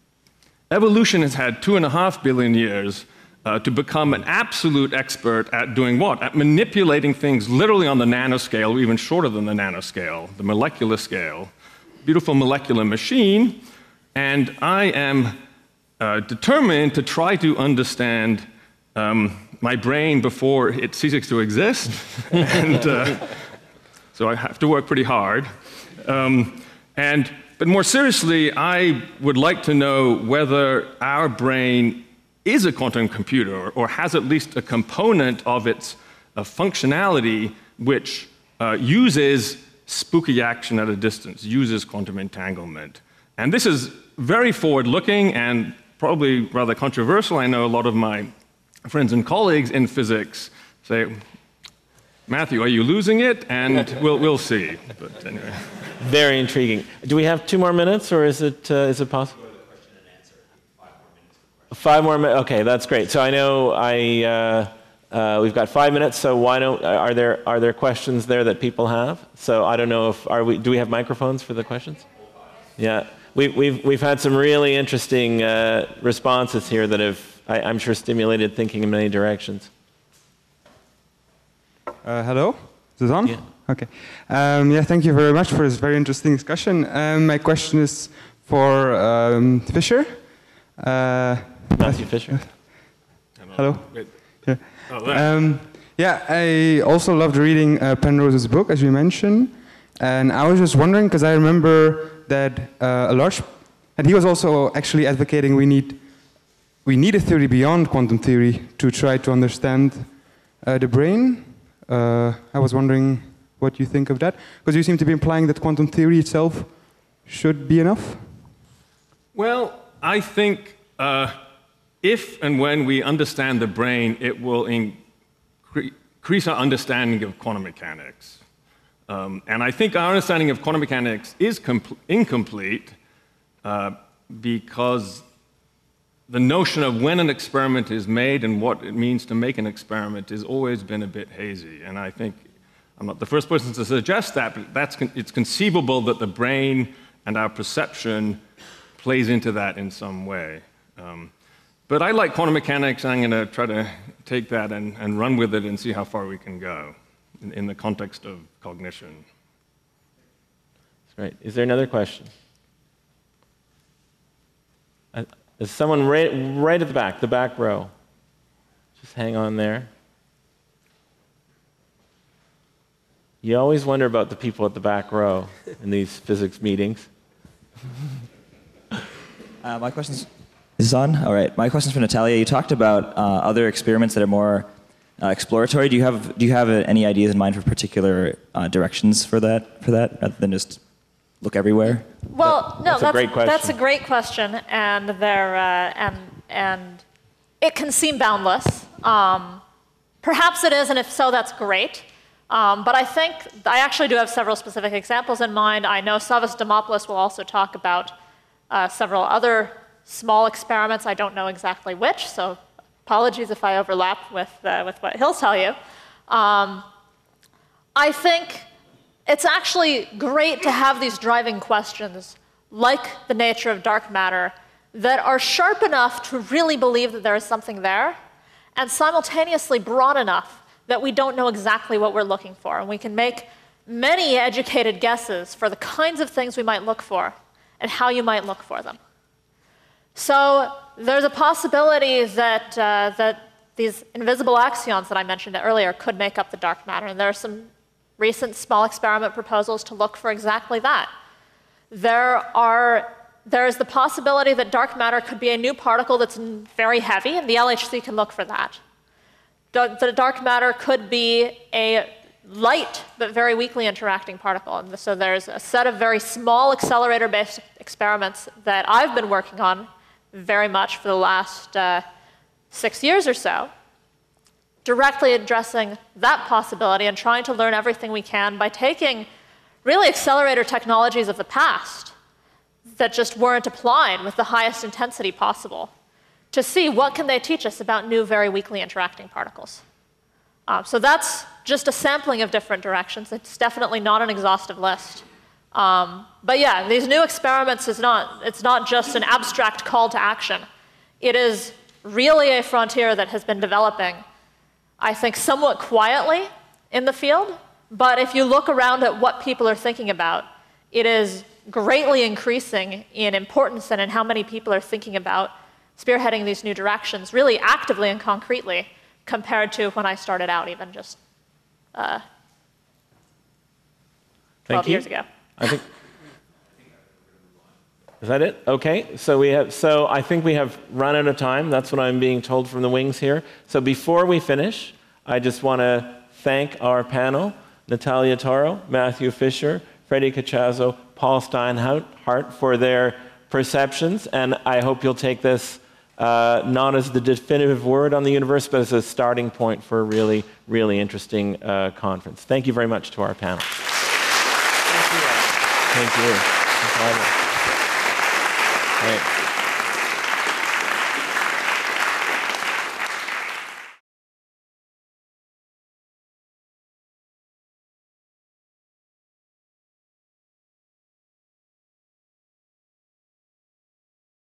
Evolution has had two and a half billion years uh, to become an absolute expert at doing what? At manipulating things literally on the nanoscale, or even shorter than the nanoscale, the molecular scale. Beautiful molecular machine, and I am uh, determined to try to understand um, my brain before it ceases to exist, and uh, so I have to work pretty hard. Um, and But more seriously, I would like to know whether our brain is a quantum computer, or has at least a component of its uh, functionality which uh, uses spooky action at a distance, uses quantum entanglement. And this is very forward-looking and probably rather controversial. I know a lot of my friends and colleagues in physics say, Matthew, are you losing it? And we'll, we'll see. But anyway. Very intriguing. Do we have two more minutes, or is it, uh, is it possible? Five more minutes. Okay, that's great. So I know I, uh, uh, we've got five minutes, so why don't, are there, are there questions there that people have? So I don't know if, are we, do we have microphones for the questions? Yeah. We, we've, we've had some really interesting uh, responses here that have, I, I'm sure, stimulated thinking in many directions. Uh, hello, is this on? Yeah. Okay. Um, yeah, thank you very much for this very interesting discussion. Um, my question is for um, Fisher. Uh, Matthew Fisher. Hello. Wait. Yeah. Oh, there. Um, Yeah, I also loved reading uh, Penrose's book, as you mentioned. And I was just wondering, because I remember that uh, a large, and he was also actually advocating we need, we need a theory beyond quantum theory to try to understand uh, the brain. Uh, I was wondering what you think of that, because you seem to be implying that quantum theory itself should be enough. Well, I think uh, if and when we understand the brain, it will incre increase our understanding of quantum mechanics. Um, and I think our understanding of quantum mechanics is incomplete uh, because the notion of when an experiment is made and what it means to make an experiment has always been a bit hazy. And I think I'm not the first person to suggest that, but that's con it's conceivable that the brain and our perception plays into that in some way. Um, but I like quantum mechanics, and I'm going to try to take that and, and run with it and see how far we can go in, in the context of cognition. That's great. Is there another question? Uh, There's someone right, right at the back, the back row. Just hang on there. You always wonder about the people at the back row in these physics meetings. Uh, my question's is this on? All right. My question's for Natalia. You talked about uh, other experiments that are more uh, exploratory. Do you have do you have uh, any ideas in mind for particular uh, directions for that for that, rather than just look everywhere? Well, no, that's, that's a great question. That's a great question, and there uh, and and it can seem boundless. Um, perhaps it is, and if so, that's great. Um, but I think I actually do have several specific examples in mind. I know Savas Dimopoulos will also talk about uh, several other small experiments. I don't know exactly which, so apologies if I overlap with uh, with what he'll tell you. Um, I think it's actually great to have these driving questions, like the nature of dark matter, that are sharp enough to really believe that there is something there, and simultaneously broad enough that we don't know exactly what we're looking for. And we can make many educated guesses for the kinds of things we might look for and how you might look for them. So there's a possibility that, uh, that these invisible axions that I mentioned earlier could make up the dark matter. And there are some recent small experiment proposals to look for exactly that. There, are, there is the possibility that dark matter could be a new particle that's very heavy, and the L H C can look for that. The dark matter could be a light but very weakly interacting particle. And so there's a set of very small accelerator-based experiments that I've been working on very much for the last uh, six years or so, directly addressing that possibility and trying to learn everything we can by taking really accelerator technologies of the past that just weren't applied with the highest intensity possible to see what can they teach us about new, very weakly interacting particles. Uh, so that's just a sampling of different directions. It's definitely not an exhaustive list. Um, but yeah, these new experiments is not, it's not just an abstract call to action. It is really a frontier that has been developing, I think, somewhat quietly in the field. But if you look around at what people are thinking about, it is greatly increasing in importance and in how many people are thinking about spearheading these new directions, really actively and concretely, compared to when I started out, even just uh, twelve years ago. I think. Is that it? Okay. So we have. So I think we have run out of time. That's what I'm being told from the wings here. So before we finish, I just want to thank our panel: Natalia Toro, Matthew Fisher, Freddie Cacciazzo, Paul Steinhardt, for their perceptions, and I hope you'll take this uh, not as the definitive word on the universe, but as a starting point for a really, really interesting uh, conference. Thank you very much to our panel. Thank you. Thank you. Thank you. Great.